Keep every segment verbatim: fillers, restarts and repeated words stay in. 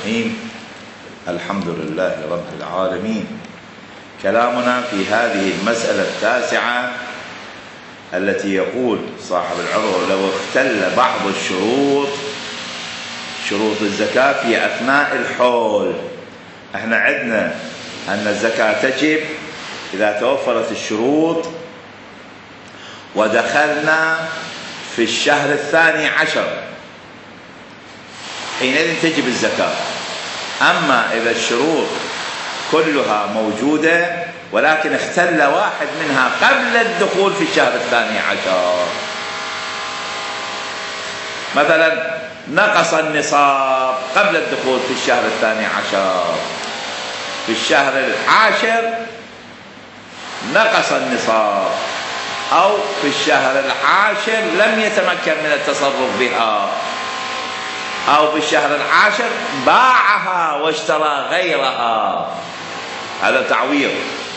الرحيم. الحمد لله رب العالمين. كلامنا في هذه المسألة التاسعة التي يقول صاحب العروة: لو اختل بعض الشروط شروط الزكاة في أثناء الحول. احنا عندنا أن الزكاة تجب إذا توفرت الشروط ودخلنا في الشهر الثاني عشر، حينئذ تجب الزكاة. أما إذا الشروط كلها موجودة ولكن اختل واحد منها قبل الدخول في الشهر الثاني عشر، مثلا نقص النصاب قبل الدخول في الشهر الثاني عشر، في الشهر العاشر نقص النصاب، أو في الشهر العاشر لم يتمكن من التصرف بها، أو في الشهر العاشر باعها واشترى غيرها، هذا تعويض.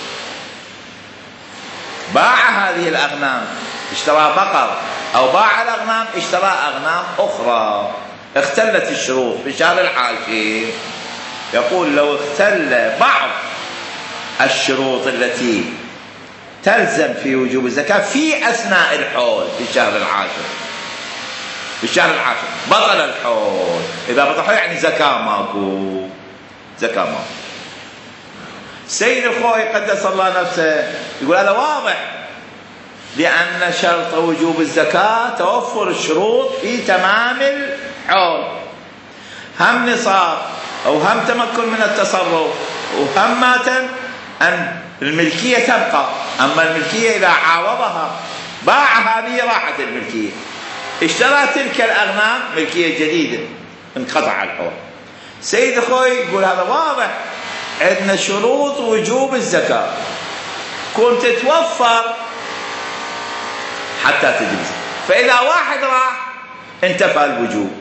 باع هذه الأغنام اشترى بقر، أو باع الأغنام اشترى أغنام أخرى. اختلت الشروط في الشهر العاشر، يقول لو اختل بعض الشروط التي تلزم في وجوب الزكاة في أثناء الحول في الشهر العاشر، في الشهر العاشر بطل الحول. إذا بطل الحول يعني زكاة ماكو، زكاة ماكو. سيد الخوي قدس الله نفسه يقول هذا واضح، لأن شرط وجوب الزكاة توفر الشروط في تمام الحول، هم نصاب أو هم تمكن من التصرف وهم ماتن أن الملكية تبقى. أما الملكية إذا عاوضها باع هذه راحت الملكية، اشترى تلك الأغنام ملكية جديدة، انقطع الحول. سيد أخوي يقول هذا واضح، عندنا شروط وجوب الزكاة كنت تتوفر حتى تجب. فإذا واحد راح انتفى الوجوب.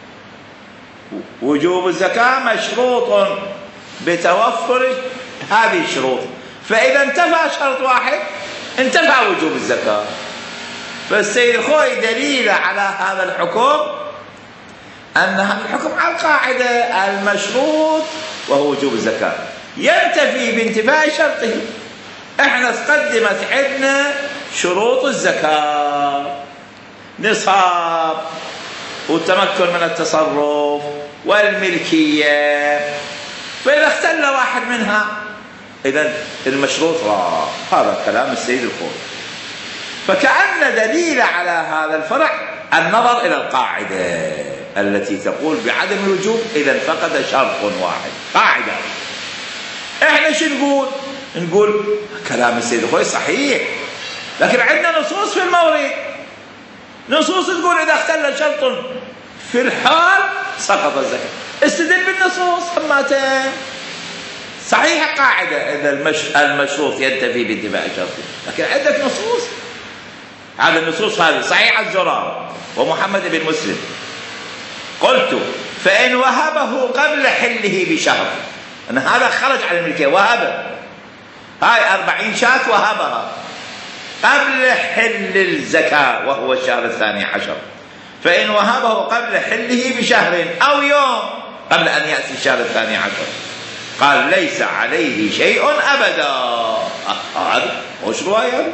وجوب الزكاة مشروط بتوفر هذه الشروط، فإذا انتفى شرط واحد انتفى وجوب الزكاة. فالسيد الخوي دليل على هذا الحكم أن هذا الحكم على القاعدة المشروط وهو وجوب الزكاة ينتفي بانتفاء شرطه. احنا قدمت عندنا شروط الزكاة: نصاب والتمكن من التصرف والملكية، فإذا اختل واحد منها إذن المشروط راح. هذا كلام السيد الخوي. فكأن دليل على هذا الفرع النظر إلى القاعدة التي تقول بعدم الوجوب إذا فقد شرط واحد. قاعدة. احنا شو نقول؟ نقول كلام السيد الخوي صحيح، لكن عندنا نصوص في المورد، نصوص تقول إذا اختل شرط في الحال سقط الزكاة. استدل بالنصوص. هماتين صحيح قاعدة إذا المش... المشروط ينتفي بانتفاء شرطه، لكن عندك نصوص. هذا النصوص هذه صحيح الزرار ومحمد بن مسلم. قلت فإن وهبه قبل حله بشهر، أن هذا خرج على الملكية، وهبه هاي أربعين شاة وهبها قبل حل الزكاة وهو الشهر الثاني عشر. فإن وهبه قبل حله بشهر أو يوم قبل أن يأتي الشهر الثاني عشر قال ليس عليه شيء أبدا. هذا وش رواية؟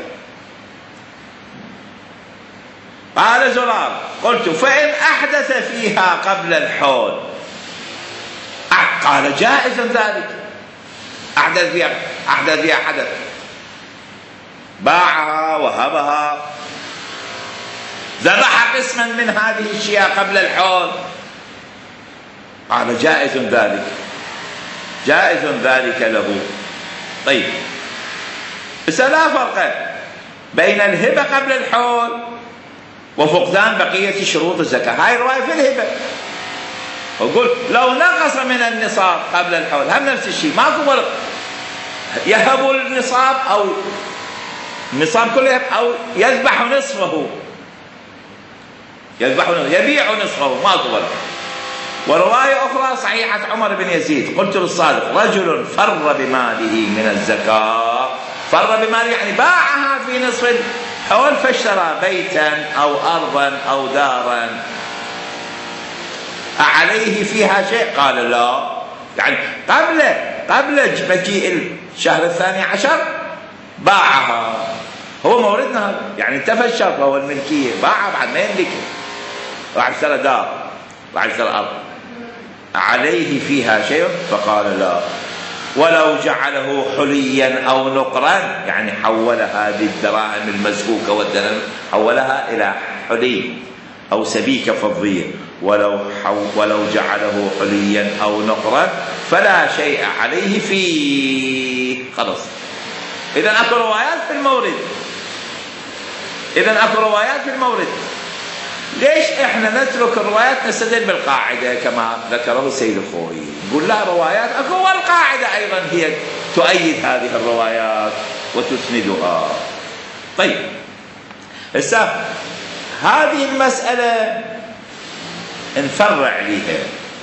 قال زرار قلت فإن أحدث فيها قبل الحول قال جائز ذلك. أحدث فيها أحدث فيها حدث، باعها وهبها، ذبح قسما من هذه الشياء قبل الحول، قال جائز ذلك، جائز ذلك له. طيب، بس لا فرق بين الهبة قبل الحول وفقدان بقية شروط الزكاة. هاي الرواية في الهبة. وقلت لو نقص من النصاب قبل الحول هم نفس الشيء، ماكو فرق، يهب النصاب أو النصاب كله يهب أو يذبح نصفه، يذبح نصفه يبيع نصفه، ماكو فرق. ورواية أخرى صحيحة عمر بن يزيد قلت للصادق رجل فر بماله من الزكاة، فر بماله يعني باعها في نصف الحول فاشترى بيتا أو أرضا أو دارا أعليه فيها شيء؟ قال لا. يعني قبل قبل مجيء الشهر الثاني عشر باعها، هو موردنا هذا، يعني انتفى الشرط وهو الملكية، باعها بعد ما يملكها، راح اشترى دار، راح اشترى أرض، عليه فيها شيء؟ فقال لا. ولو جعله حليا أو نقرا، يعني حول هذه الدراهم المسكوكة والدراهم حولها إلى حلي أو سبيكة فضية، ولو, ولو جعله حليا أو نقرا فلا شيء عليه فيه. خلاص. إذن أكو روايات في المورد، إذن أكو روايات في المورد. ليش إحنا نترك الروايات نستدل بالقاعدة كما ذكره السيد الخوئي؟ نقول لا، روايات أكو، والقاعدة أيضا هي تؤيد هذه الروايات وتسندها. طيب، هسه هذه المسألة نفرع لها.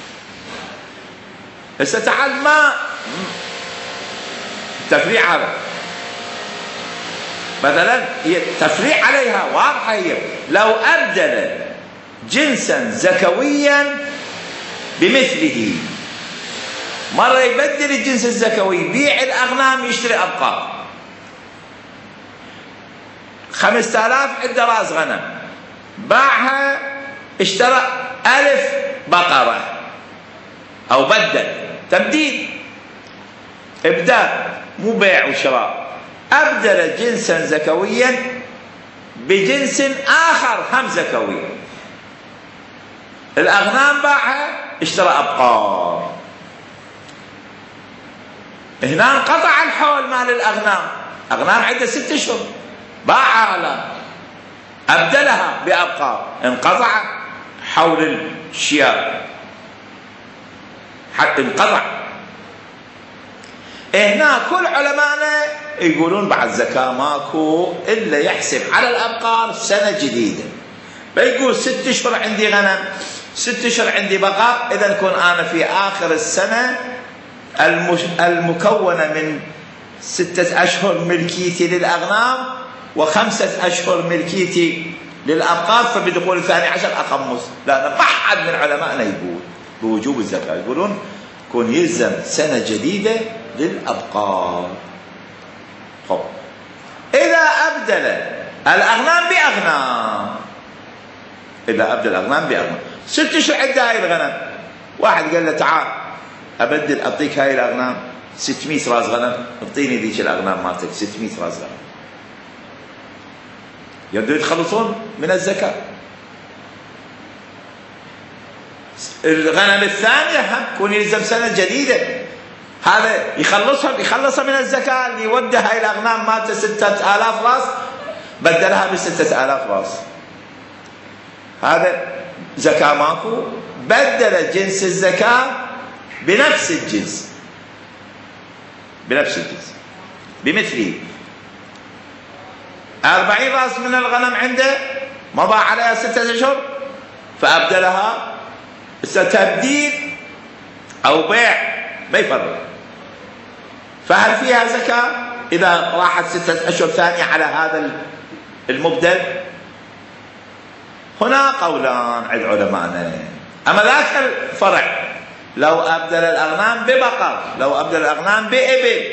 هسه تعال، ما تفريع هذا مثلا، هي تفريع عليها واضحة، هي لو أبدل جنسا زكويا بمثله، مرة يبدل الجنس الزكوي، يبيع الأغنام يشتري أبقار، خمسة آلاف عنده راس غنم، باعها اشترى ألف بقرة، أو بدل تبديل، إبدال مو بيع وشراء، أبدل جنسا زكويا بجنس آخر هم زكوي، الأغنام باعها اشترى أبقار، هنا انقطع الحول مال الأغنام، أغنام عندها ست أشهر، باعها على أبدلها بأبقار، انقطع حول الشياب، حتى انقطع. هنا كل علماءنا يقولون بعد زكاة ماكو إلا يحسب على الأبقار سنة جديدة، بيقول ست أشهر عندي غنم، ست أشهر عندي بقر، إذا كون أنا في آخر السنة المكونة من ستة أشهر ملكيتي للأغنام وخمسة أشهر ملكيتي للأبقار، فبدخول الثاني عشر أخمس. لا، ما حد من علمائنا يقول بوجوب الزكاة، يقولون كون يلزم سنة جديدة للأبقار. خب، إذا أبدل الأغنام بأغنام، إذا أبدل الأغنام بأغنام، ست أشهر عندها هاي الغنم، واحد قال له تعال أبدل أعطيك هاي الأغنام ستمائة راس غنم، اعطيني ذيك الأغنام مالتك ستمائة راس غنم، يبدو يتخلصون من الزكاة. الغنم الثانية هم كون يلزم سنة جديدة، هذا يخلصها يخلصها من الزكاة، اللي يودي هاي الأغنام مالته ستة آلاف راس بدلها بستة آلاف راس، هذا زكاة ماكو، بدل جنس الزكاة بنفس الجنس، بنفس الجنس بمثله. أربعين راس من الغنم عنده مضى عليها ستة أشهر فأبدلها، تبديل أو بيع ما يفرق، فهل فيها زكاة إذا راحت ستة أشهر ثانية على هذا المبدل؟ هنا قولان عند علمائنا. أما ذاك الفرع لو أبدل الأغنام ببقر، لو أبدل الأغنام بإبل،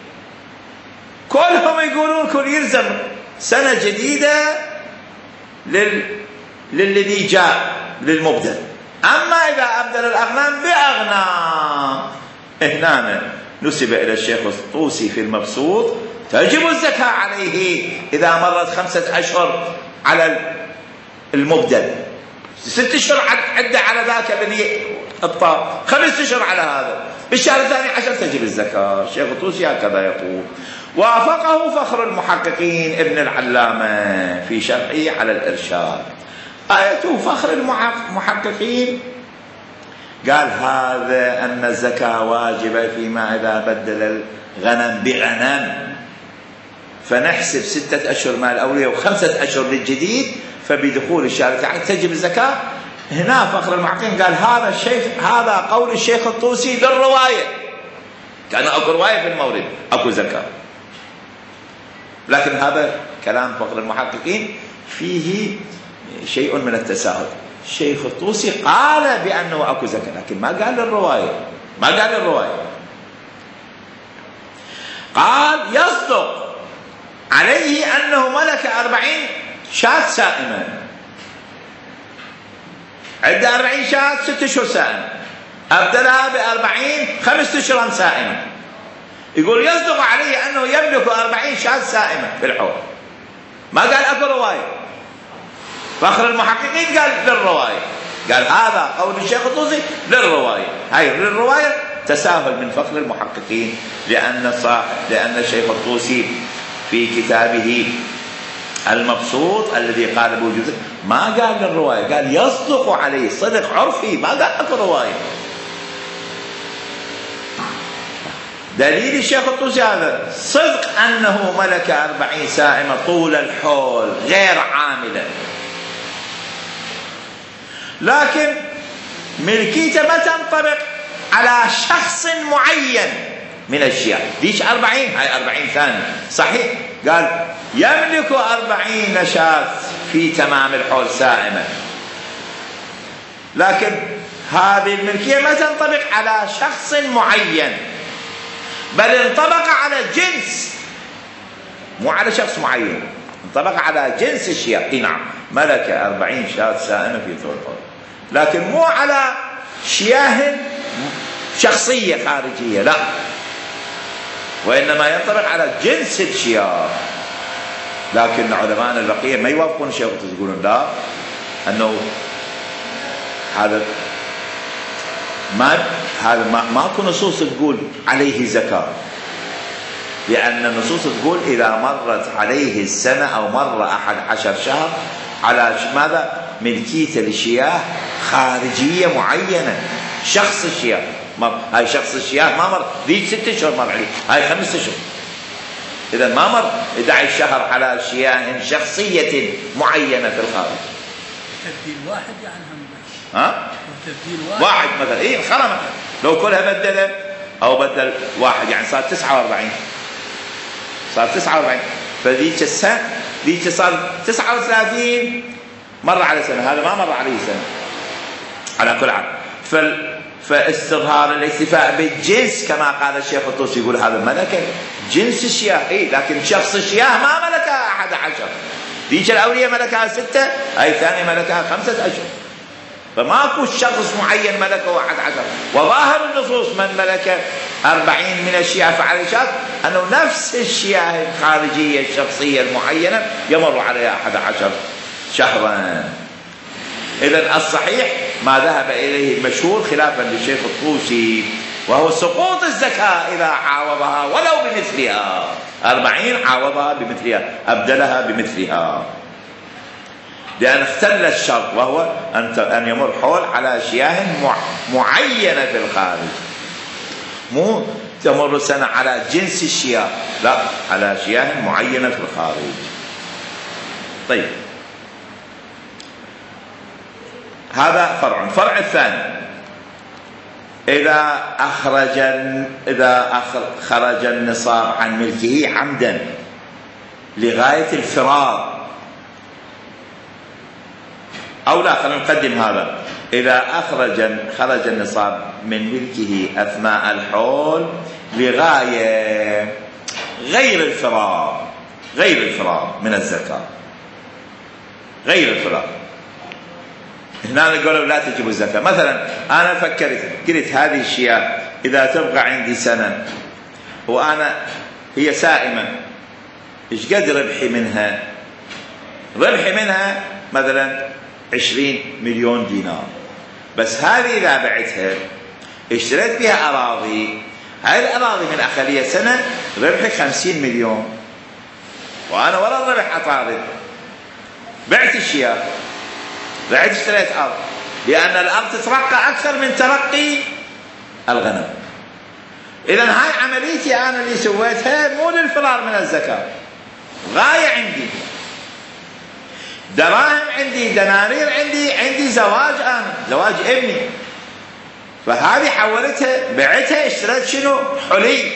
كلهم يقولون كل يلزم سنة جديدة لل... للذي جاء للمبدل. أما إذا أبدل الأغنام بأغنام، هنا نسب إلى الشيخ الطوسي في المبسوط تجب الزكاة عليه إذا مرت خمسة أشهر على المبدل، ست أشهر عدة على ذاك الذي الطاق، خمس أشهر على هذا، بالشهر الثاني عشر تجب الزكاة. الشيخ الطوسي هكذا يقول. وافقه فخر المحققين ابن العلامة في شرحه على الإرشاد. آية فخر المحققين قال هذا أن الزكاة واجبة فيما إذا بدل الغنم بغنم، فنحسب ستة أشهر مال الأولية وخمسة أشهر للجديد، فبدخول الشهر الثاني تجب الزكاة. هنا فخر المحققين قال هذا الشيخ، هذا قول الشيخ الطوسي بالرواية، كان أكو رواية في المورد أكو زكاة، لكن هذا كلام فخر المحققين فيه شيء من التساهل. الشيخ الطوسي قال بأنه أكو زكاة، لكن ما قال الرواية، ما قال الرواية. قال يصدق عليه أنه ملك أربعين شاة سائمة، عنده أربعين شاة ست أشهر سائمة، أبدلها بأربعين خمسة أشهر سائمة. يقول يصدق عليه أنه يملك أربعين شاة سائمة في الحول. ما قال أكو رواية. فخر المحققين قال للرواية، قال هذا قول الشيخ الطوسي للرواية. هاي للرواية تساهل من فخر المحققين، لأن صاحب لأن الشيخ الطوسي في كتابه المبسوط الذي قال بوجوده ما قال للرواية، قال يصدق عليه صدق عرفي، ما قال أكو رواية. دليل الشيخ الطوسي هذا صدق أنه ملك أربعين سائمة طول الحول غير عاملة، لكن ملكيته ما تنطبق على شخص معين من الشيعة. ليش أربعين؟ هاي أربعين ثانية صحيح، قال يملك أربعين شاة في تمام الحول سائمة، لكن هذه الملكية ما تنطبق على شخص معين، بل انطبق على جنس، مو على شخص معين، انطبق على جنس الشيعة. اي نعم ملك أربعين شاة سائمة في طول الحول، لكن مو على شياه شخصية خارجية، لا، وإنما ينطبق على جنس الشياه. لكن علماء البقية ما يوافقون الشيخ، يقولون لا، أنه هذا ما هذا ما ماكو نصوص تقول عليه زكاة، لأن النصوص تقول إذا مرت عليه السنة أو مر أحد عشر شهر على ماذا؟ ملكية الشياه خارجية معينة، شخص الشياه مر. هاي شخص الشياه ما مر ذي ست أشهر مر عليه، هاي خمسة أشهر، إذا ما مر إحدى عشر شهر على شياه شخصية معينة في الخارج. تبديل واحد يعني هم ها؟ تبديل واحد, واحد مثلا، إيه الخرمة لو كلها بدله أو بدل واحد يعني صار تسعة وأربعين، صار تسعة وأربعين، فذيك السنة ذيك صار تسعة وثلاثين مر على سنة، هذا ما مر عليه سنة على كل حال. فال فاستظهار الاكتفاء بالجنس كما قال الشيخ الطوسي، يقول هذا ملك جنس الشياه، إيه لكن شخص الشياه ما ملكها أحد عشر، ذيك الأولية ملكها ستة، أي الثانية ملكها خمسة أشهر، فماكو شخص معين ملكه أحد عشر. وظاهر النصوص من ملك أربعين من الشيعة فعلى شرط أنه نفس الشيعة الخارجية الشخصية المعينة يمر عليها أحد عشر شهرا. إذن الصحيح ما ذهب إليه المشهور خلافا للشيخ الطوسي، وهو سقوط الزكاة إذا عاوضها ولو بمثلها، أربعين عاوضها بمثلها، أبدلها بمثلها، لأن اختل الشرط وهو أن يمر حول على شياه معينة في الخارج، مو تمر سنة على جنس الشياه، لا، على شياه معينة في الخارج. طيب هذا فرع. الفرع الثاني إذا أخرج إذا خرج النصاب عن ملكه عمدا لغاية الفرار، أو لا خلينا نقدم هذا، إذا أخرج خرج النصاب من ملكه أثناء الحول لغاية غير الفرار، غير الفرار من الزكاة، غير الفرار، هنا نقول لا تجب الزكاة. مثلا أنا فكرت قلت هذه الشياه إذا تبقى عندي سنة وأنا هي سائمة، إيش قد ربحي منها؟ ربحي منها مثلا عشرين مليون دينار، بس هذه إذا بعتها اشتريت بها أراضي، هاي الأراضي من أخلية سنة ربحي خمسين مليون، وأنا ولا الربح أطارد، بعت الشياه، بعت اشتريت أرض، لأن الأرض تترقى أكثر من ترقي الغنم. إذن هاي عمليتي أنا اللي سويتها مو للفرار من الزكاة، غاية عندي، دراهم عندي، دنانير عندي، عندي زواج، أنا زواج ابني، فهذه حولتها بعتها اشتريت شنو؟ حلي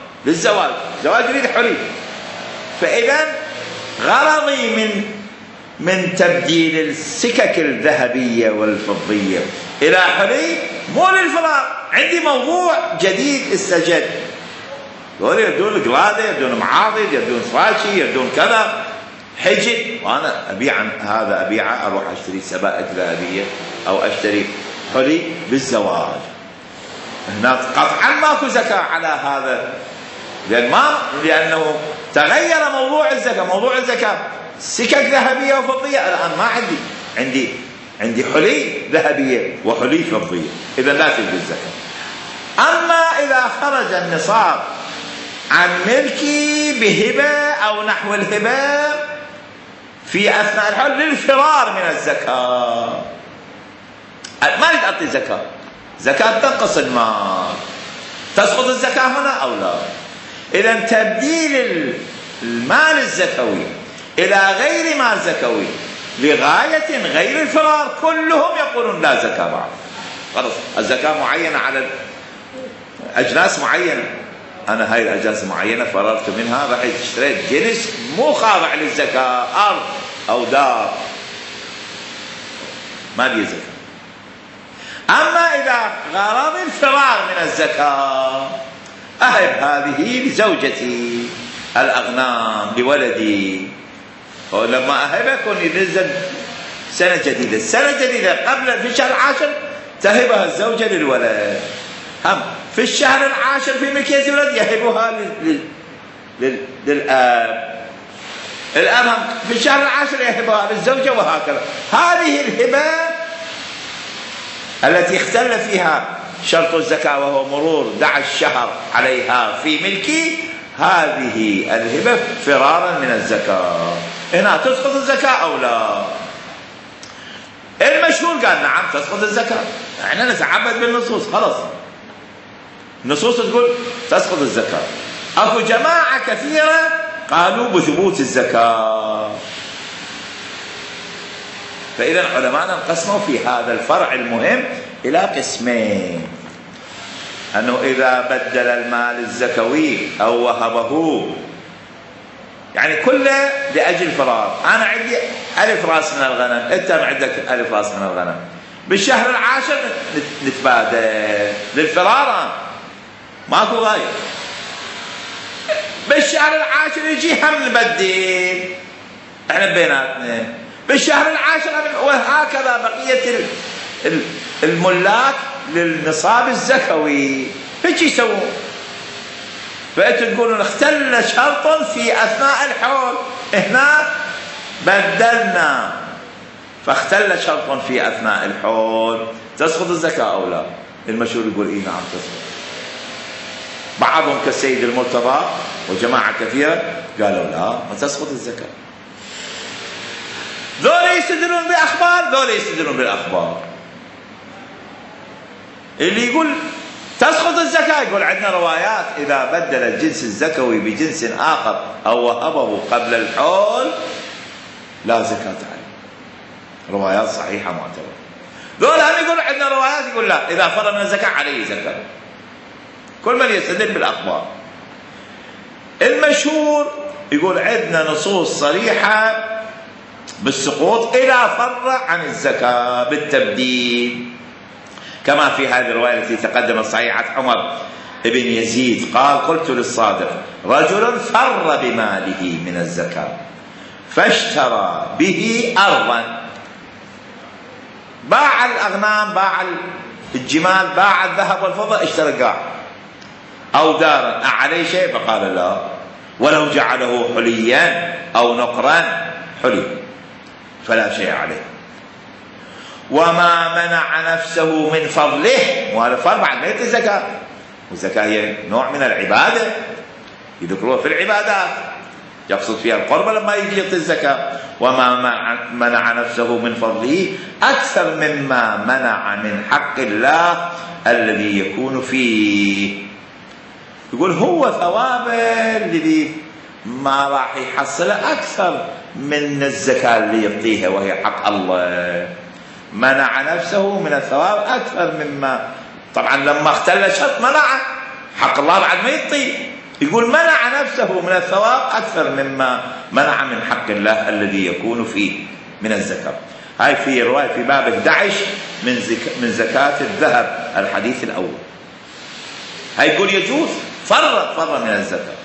للزواج، زواج يريد حلي. فإذا غرضي من من تبديل السكك الذهبية والفضية إلى حلي مو للفراغ، عندي موضوع جديد استجد. دول يردون قلادة، يردون معاضد، يردون فراشي، يردون كذا حجي، وأنا أبيع هذا أبيعه، أروح أشتري سبائك ذهبية أو أشتري حلي بالزواج. هناك قطعا ماكو زكاة على هذا، لأن ما لأنه تغير موضوع الزكاة. موضوع الزكاة سكك ذهبية وفضية، الآن ما عندي عندي عندي حلي ذهبية وحلي فضية، إذا لا تجوز الزكاة. أما إذا خرج النصاب عن ملكي بهبة أو نحو الهبة في أثناء الحول للفرار من الزكاة، ما أريد أعطي زكاة، زكاة تنقص المال، تسقط الزكاة هنا أو لا؟ إذا تبديل المال الزكوي إلى غير مال زكوي لغاية غير الفرار كلهم يقولون لا زكاة بعد. خلاص الزكاة معينة على أجناس معينة، أنا هاي الأجناس المعينة فررت منها، رحت اشتريت جنس مو خاضع للزكاة، أرض أو دار، ما لي زكاة. أما إذا غرض الفرار من الزكاة أهب هذه لزوجتي الأغنام لولدي، ولما أهبها يكون ينزل سنة جديدة، السنة الجديدة قبل في الشهر العاشر تهبها الزوجة للولد، هم في الشهر العاشر في ملكية الولد يهبها لل... لل... للآب، الآب هم في الشهر العاشر يهبها للزوجة، وهكذا. هذه الهبة التي اختل فيها شرط الزكاة وهو مرور دع الشهر عليها في ملكي، هذه الهبة فرارا من الزكاة، هنا تسقط الزكاة أو لا؟ المشهور قال نعم تسقط الزكاة، احنا نتعبد بالنصوص، خلاص النصوص تقول تسقط الزكاة. اكو جماعة كثيرة قالوا بثبوت الزكاة. فإذا علماءنا انقسموا في هذا الفرع المهم إلى قسمين، أنه إذا بدل المال الزكوي أو وهبه، يعني كله لأجل فرار، أنا عندي ألف رأس من الغنم، أنت عندك ألف رأس من الغنم، بالشهر العاشر نتبادل للفرار، ماكو غاية، بالشهر العاشر يجي هم نبدل احنا بيناتنا بالشهر العاشر، وهكذا بقية الملاك للنصاب الزكوي هيك يسوون. فأنتوا تقولون اختل شرط في أثناء الحول، هنا بدلنا فاختل شرط في أثناء الحول، تسقط الزكاة أو لا؟ المشهور يقول إيه نعم تسقط. بعضهم كالسيد المرتضى وجماعة كثيرة قالوا لا ما تسقط الزكاة. ذولا يستدلون بأخبار، ذولا يستدلون بالأخبار. اللي يقول تسقط الزكاة يقول عندنا روايات إذا بدل الجنس الزكوي بجنس آخر أو وهبه قبل الحول لا زكاة عليه، روايات صحيحة معتبرة. ذولا هم يقول عندنا روايات يقول لا إذا فرغ من الزكاة عليه زكاة. كل من يستدل بالأخبار. المشهور يقول عندنا نصوص صريحة بالسقوط إذا فرع عن الزكاة بالتبديل، كما في هذه الرواية التي تقدمت صحيحة عمر بن يزيد قال قلت للصادق رجل فر بماله من الزكاة فاشترى به أرضا، باع الأغنام، باع الجمال، باع الذهب والفضة، اشترى قاع أو دارا، أعليه شيء؟ فقال لا، ولو جعله حليا أو نقرا حلي فلا شيء عليه. وما منع نفسه من فضله، وهذا فرض بعد ما يأتي الزكاة، والزكاة هي نوع من العبادة يذكروها في العبادات يقصد فيها القربة لما يجي يعطي الزكاة. وما منع نفسه من فضله أكثر مما منع من حق الله الذي يكون فيه. يقول هو ثوابه الذي ما راح يحصله أكثر من الزكاة اللي يعطيها وهي حق الله، منع نفسه من الثواب أكثر مما، طبعا لما اختل شرط منع حق الله بعد ما يعطي، يقول منع نفسه من الثواب أكثر مما منع من حق الله الذي يكون فيه. من الزكاة. هاي في رواية في باب أحد عشر من زك... من زكاة الذهب الحديث الأول. هاي يقول يجوز فر فر من الزكاة،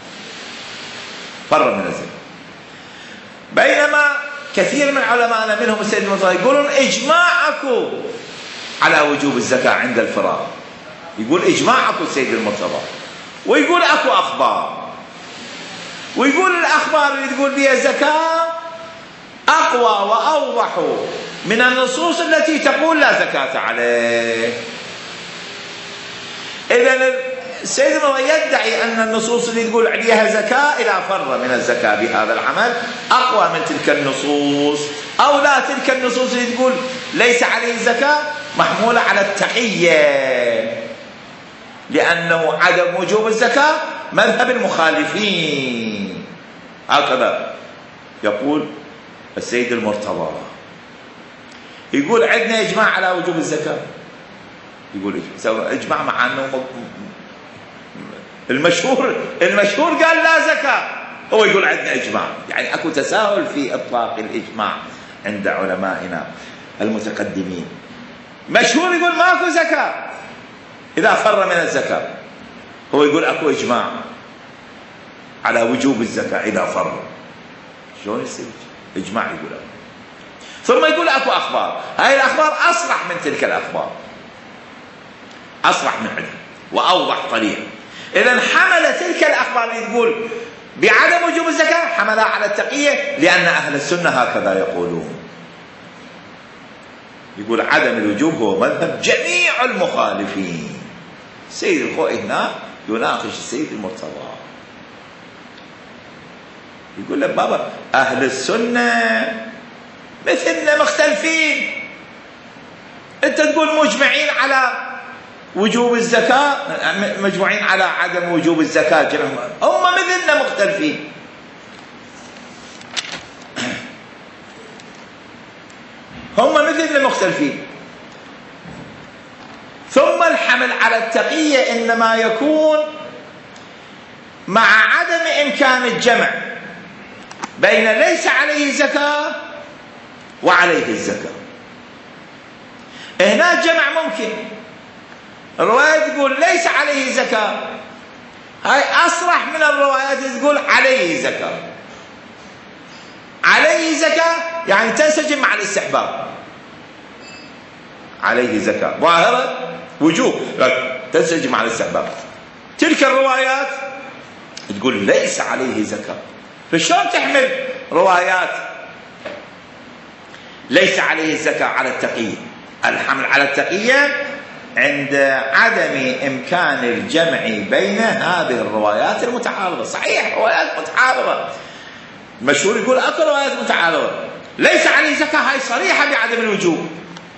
فر من الزكاة. بينما كثير من علماءنا منهم السيد المرتضى يقولون إجماعكم على وجوب الزكاة عند الفراغ. يقول إجماعكم السيد المرتضى، ويقول أكو أخبار، ويقول الأخبار اللي تقول بها الزكاة أقوى وأوضح من النصوص التي تقول لا زكاة عليه. إذن السيد المرتضى يدعي أن النصوص اللي تقول عليها زكاة إذا فر من الزكاة بهذا العمل أقوى من تلك النصوص، أو لا تلك النصوص اللي تقول ليس عليه زكاة محمولة على التقية، لأنه عدم وجوب الزكاة مذهب المخالفين. هكذا يقول السيد المرتضى. يقول عندنا إجماع على وجوب الزكاة، يقول إجماع مع أنه المشهور المشهور قال لا زكاة، هو يقول عندنا إجماع. يعني أكو تساهل في إطلاق الإجماع عند علمائنا المتقدمين. مشهور يقول ماكو زكاة إذا فر من الزكاة، هو يقول أكو إجماع على وجوب الزكاة إذا فر. شلون يصير إجماع؟ يقول أكو. ثم يقول أكو أخبار، هاي الأخبار أصرح من تلك الأخبار، أصرح من عندها وأوضح طريقة. إذن حمل تلك الأخبار اللي تقول بعدم وجوب الزكاة حملها على التقية، لأن أهل السنة هكذا يقولون. يقول عدم الوجوب هو مذهب جميع المخالفين. السيد الخوئي هنا يناقش السيد المرتضى، يقول لك بابا أهل السنة مثلنا مختلفين، أنت تقول مجمعين على وجوب الزكاة، مجموعين على عدم وجوب الزكاة، هم مثلنا مختلفين. هم مثلنا مختلفين. ثم الحمل على التقية إنما يكون مع عدم إمكان الجمع بين ليس عليه زكاة وعليه الزكاة. هنا جمع ممكن، الرواية تقول ليس عليه زكاة، هاي أصرح من الروايات تقول عليه زكاة. عليه زكاة يعني تنسجم مع الاستحباب، عليه زكاة ظاهرة وجوب تنسجم مع الاستحباب. تلك الروايات تقول ليس عليه زكاة، فشلون تحمل روايات ليس عليه الزكاة على التقية؟ الحمل على التقية عند عدم إمكان الجمع بين هذه الروايات المتعارضة. صحيح روايات متعارضة، مشهور يقول أكو روايات متعارضة. ليس عليه زكاة هاي صريحة بعدم الوجوب،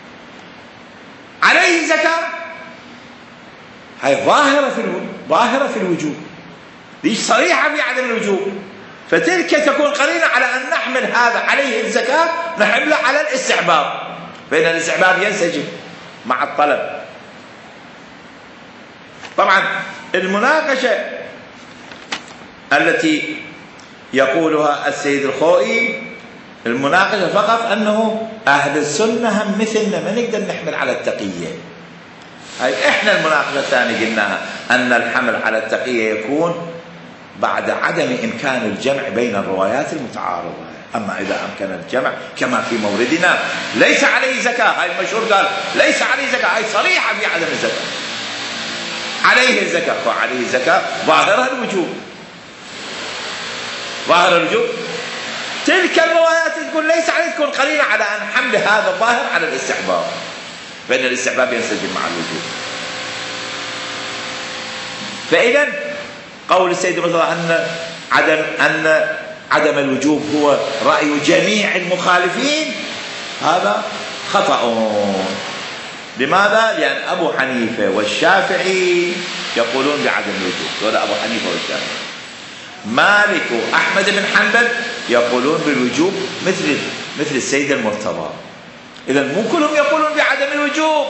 عليه زكاة هاي ظاهرة في الوجوب، ظاهرة في الوجوب، دي صريحة بعدم الوجوب. فتلك تكون قرينة على أن نحمل هذا عليه الزكاة نحمله على الاستحباب، فإن الاستحباب ينسجم مع الطلب. طبعا المناقشة التي يقولها السيد الخوئي المناقشة فقط أنه أهل السنة هم مثلنا ما نقدر نحمل على التقية. هاي إحنا المناقشة الثانية قلناها أن الحمل على التقية يكون بعد عدم إمكان الجمع بين الروايات المتعارضة. أما إذا أمكن الجمع كما في موردنا ليس عليه زكاة، هاي المشهور قال ليس عليه زكاة، هاي صريحة في عدم الزكاة. عليه الزكاة وعليه الزكاة ظاهرها الوجوب، ظاهر الوجوب. تلك الروايات تقول ليس عليه تكون قرينة على أن حمل هذا الظاهر على الاستحباب، فإن الاستحباب ينسجم مع الوجوب. فإذا قول السيد المرتضى أن عدم أن عدم الوجوب هو رأي جميع المخالفين هذا خطأ. لماذا؟ لأن أبو حنيفة والشافعي يقولون بعدم الوجوب، ولا أبو حنيفة والشافعي. مالك وأحمد بن حنبل يقولون بالوجوب مثل مثل السيد المرتضى. إذا مو كلهم يقولون بعدم الوجوب.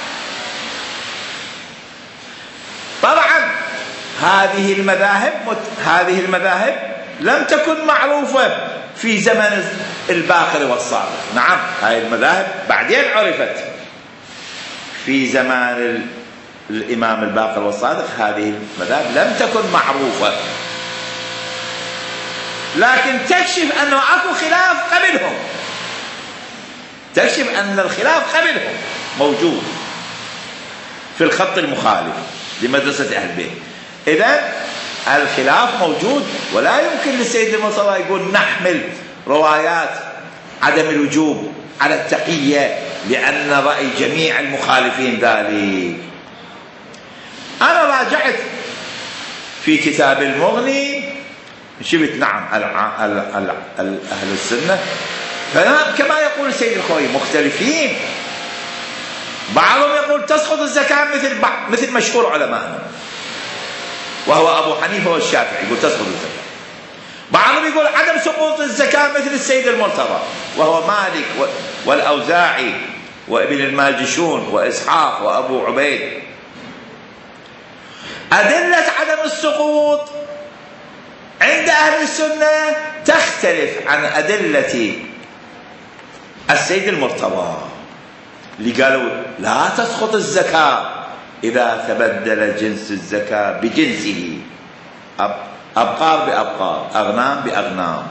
طبعا هذه المذاهب هذه المذاهب لم تكن معروفة في زمن الباقر والصادق. نعم هاي المذاهب بعدين عرفت، في زمان الإمام الباقر والصادق هذه المذاهب لم تكن معروفة، لكن تكشف أنه أكو خلاف قبلهم، تكشف أن الخلاف قبلهم موجود في الخط المخالف لمدرسة أهل البيت. إذن الخلاف موجود، ولا يمكن للسيد المرتضى يقول نحمل روايات عدم الوجوب على التقية لأن رأي جميع المخالفين ذلك. أنا راجعت في كتاب المغني شفت نعم أهل السنة كما يقول السيد الخوئي مختلفين، بعضهم يقول تسقط الزكاة مثل بعض مثل مشهور علماءنا وهو أبو حنيفة والشافعي يقول تسقط الزكاة، بعضهم يقول عدم سقوط الزكاة مثل السيد المرتضى وهو مالك والأوزاعي وابن الماجشون وإسحاق وأبو عبيد. أدلة عدم السقوط عند أهل السنة تختلف عن أدلة السيد المرتضى اللي قالوا لا تسقط الزكاة إذا تبدل جنس الزكاة بجنسه، أبقار بأبقار، أغنام بأغنام.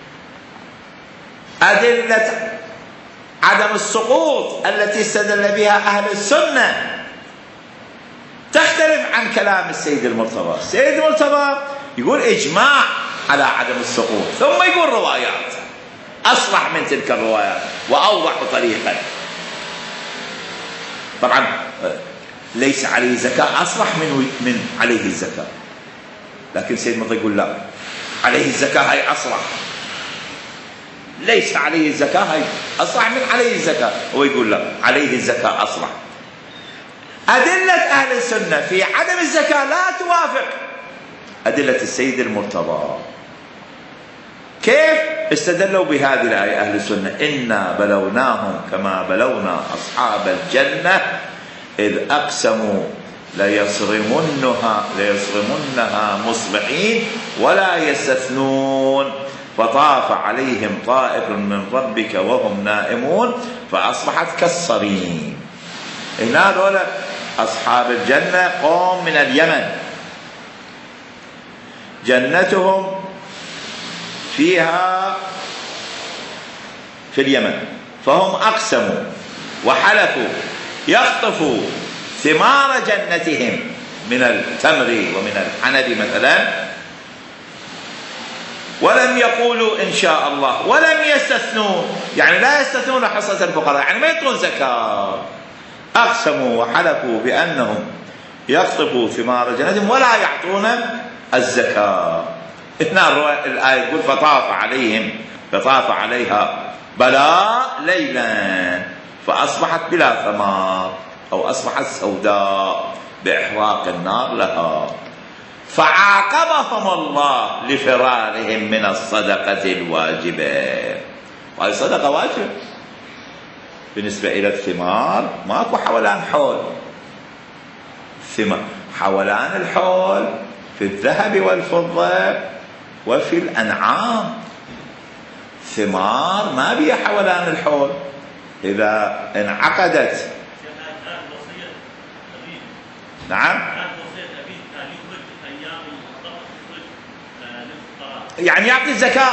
أدلة عدم السقوط التي استدل بها أهل السنة تختلف عن كلام السيد المرتضى. السيد المرتضى يقول إجماع على عدم السقوط، ثم يقول روايات أصلح من تلك الروايات وأوضح طريقا. طبعا ليس عليه زكاة أصلح من من عليه الزكاة، لكن السيد المرتضى يقول لا عليه الزكاة هي أصلح، ليس عليه الزكاة هي أصلح من عليه الزكاة، هو يقول لا عليه الزكاة أصلح. أدلة أهل السنة في عدم الزكاة لا توافق أدلة السيد المرتضى. كيف استدلوا بهذه الآية أهل السنة؟ إنا بلوناهم كما بلونا أصحاب الجنة إذ أقسموا ليصرمنها ليصرمنها مصبحين ولا يستثنون فطاف عليهم طائف من ربك وهم نائمون فأصبحت كالصريم. هنا هذول أصحاب الجنة قوم من اليمن جنتهم فيها في اليمن، فهم أقسموا وحلفوا يخطفوا ثمار جنتهم من التمر ومن العنب مثلا، ولم يقولوا إن شاء الله ولم يستثنوا، يعني لا يستثنون حصة الفقراء، يعني ما يعطون زكاة. أقسموا وحلفوا بأنهم يخطفوا ثمار جنتهم ولا يعطون الزكاة. هنا الآية يقول فطاف عليهم فطاف عليها بلاء ليلا فأصبحت بلا ثمار أو أصبحت سوداء بإحراق النار لها، فعاقبهم الله لفرارهم من الصدقة الواجبة. وهي صدقة واجب بالنسبة إلى الثمار، ماكو حولان حول، ثمار حولان الحول في الذهب والفضة وفي الأنعام، ثمار ما بيها حولان الحول. إذا انعقدت نعم يعني يعطي الزكاة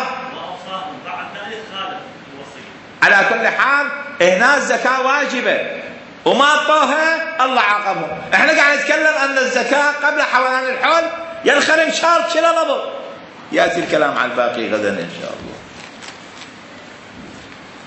على كل حال. هنا الزكاة واجبة وما أعطوها الله عاقبهم. احنا قاعد نتكلم أن الزكاة قبل حولان الحول ينخرم شرط شلا لبط، يأتي الكلام عن الباقي غدا إن شاء الله.